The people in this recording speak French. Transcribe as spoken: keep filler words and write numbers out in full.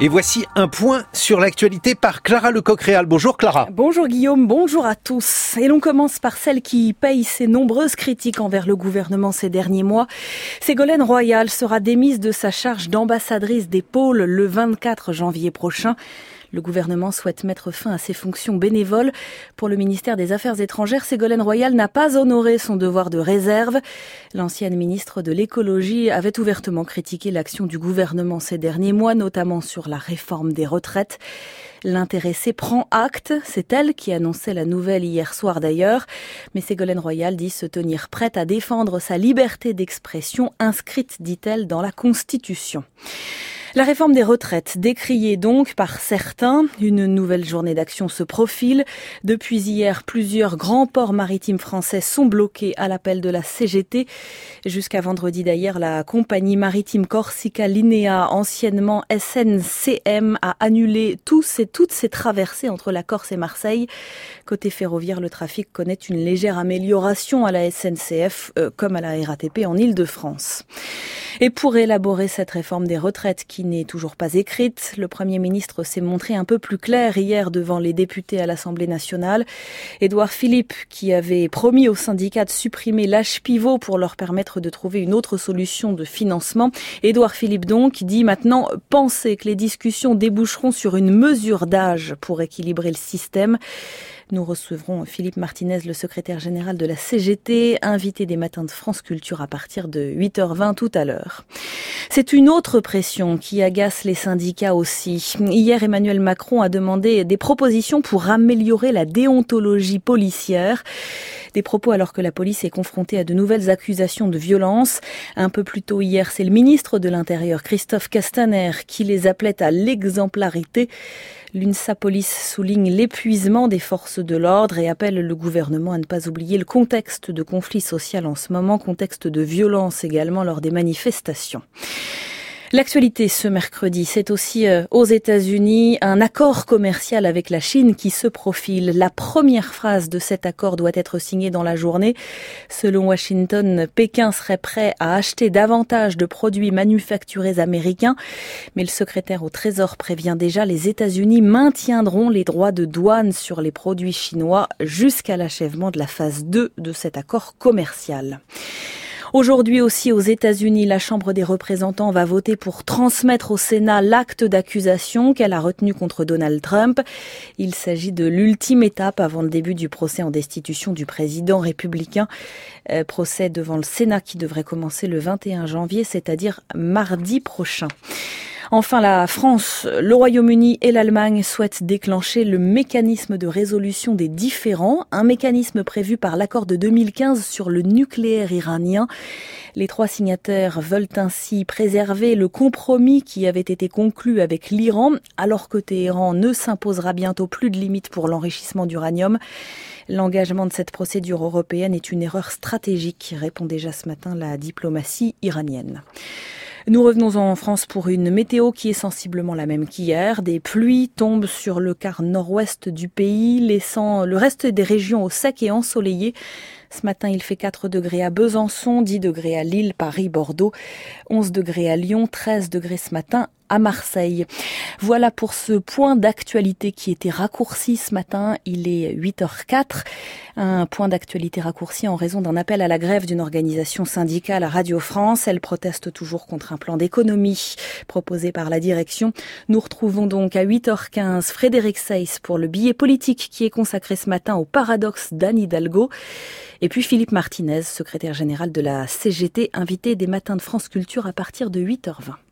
Et voici un point sur l'actualité par Clara Lecoq-Réal. Bonjour Clara. Bonjour Guillaume, bonjour à tous. Et l'on commence par celle qui paye ses nombreuses critiques envers le gouvernement ces derniers mois. Ségolène Royal sera démise de sa charge d'ambassadrice des pôles le vingt-quatre janvier prochain. Le gouvernement souhaite mettre fin à ses fonctions bénévoles. Pour le ministère des Affaires étrangères, Ségolène Royal n'a pas honoré son devoir de réserve. L'ancienne ministre de l'écologie avait ouvertement critiqué l'action du gouvernement ces derniers mois, notamment sur la réforme des retraites. L'intéressée prend acte, c'est elle qui annonçait la nouvelle hier soir d'ailleurs, mais Ségolène Royal dit se tenir prête à défendre sa liberté d'expression inscrite, dit-elle, dans la Constitution. La réforme des retraites, décriée donc par certains, une nouvelle journée d'action se profile. Depuis hier, plusieurs grands ports maritimes français sont bloqués à l'appel de la C G T. Jusqu'à vendredi d'ailleurs, la compagnie maritime Corsica Linea, anciennement S N C M, a annulé tous et toutes ses traversées entre la Corse et Marseille. Côté ferroviaire, le trafic connaît une légère amélioration à la S N C F euh, comme à la R A T P en Île-de-France. Et pour élaborer cette réforme des retraites qui n'est toujours pas écrite, le Premier ministre s'est montré un peu plus clair hier devant les députés à l'Assemblée nationale. Édouard Philippe, qui avait promis aux syndicats de supprimer l'âge pivot pour leur permettre de trouver une autre solution de financement. Édouard Philippe donc dit maintenant penser que les discussions déboucheront sur une mesure d'âge pour équilibrer le système. Nous recevrons Philippe Martinez, le secrétaire général de la C G T, invité des matins de France Culture à partir de huit heures vingt tout à l'heure. C'est une autre pression qui agace les syndicats aussi. Hier, Emmanuel Macron a demandé des propositions pour améliorer la déontologie policière. Des propos alors que la police est confrontée à de nouvelles accusations de violence. Un peu plus tôt hier, c'est le ministre de l'Intérieur, Christophe Castaner, qui les appelait à l'exemplarité. L'UNSA Police souligne l'épuisement des forces de l'ordre et appelle le gouvernement à ne pas oublier le contexte de conflit social en ce moment, contexte de violence également lors des manifestations. L'actualité ce mercredi, c'est aussi euh, aux États-Unis un accord commercial avec la Chine qui se profile. La première phrase de cet accord doit être signée dans la journée. Selon Washington, Pékin serait prêt à acheter davantage de produits manufacturés américains. Mais le secrétaire au Trésor prévient déjà, les États-Unis maintiendront les droits de douane sur les produits chinois jusqu'à l'achèvement de la phase deux de cet accord commercial. Aujourd'hui aussi aux États-Unis, la Chambre des représentants va voter pour transmettre au Sénat l'acte d'accusation qu'elle a retenu contre Donald Trump. Il s'agit de l'ultime étape avant le début du procès en destitution du président républicain. Euh, procès devant le Sénat qui devrait commencer le vingt et un janvier, c'est-à-dire mardi prochain. Enfin, la France, le Royaume-Uni et l'Allemagne souhaitent déclencher le mécanisme de résolution des différends, un mécanisme prévu par l'accord de deux mille quinze sur le nucléaire iranien. Les trois signataires veulent ainsi préserver le compromis qui avait été conclu avec l'Iran, alors que Téhéran ne s'imposera bientôt plus de limites pour l'enrichissement d'uranium. L'engagement de cette procédure européenne est une erreur stratégique, répond déjà ce matin la diplomatie iranienne. Nous revenons en France pour une météo qui est sensiblement la même qu'hier. Des pluies tombent sur le quart nord-ouest du pays, laissant le reste des régions au sec et ensoleillées. Ce matin, il fait quatre degrés à Besançon, dix degrés à Lille, Paris, Bordeaux, onze degrés à Lyon, treize degrés ce matin à Marseille. Voilà pour ce point d'actualité qui était raccourci ce matin. Il est huit heures quatre. Un point d'actualité raccourci en raison d'un appel à la grève d'une organisation syndicale à Radio France. Elle proteste toujours contre un plan d'économie proposé par la direction. Nous retrouvons donc à huit heures quinze Frédéric Seyss pour le billet politique qui est consacré ce matin au paradoxe d'Anne Hidalgo. Et puis Philippe Martinez, secrétaire général de la C G T, invité des matins de France Culture à partir de huit heures vingt.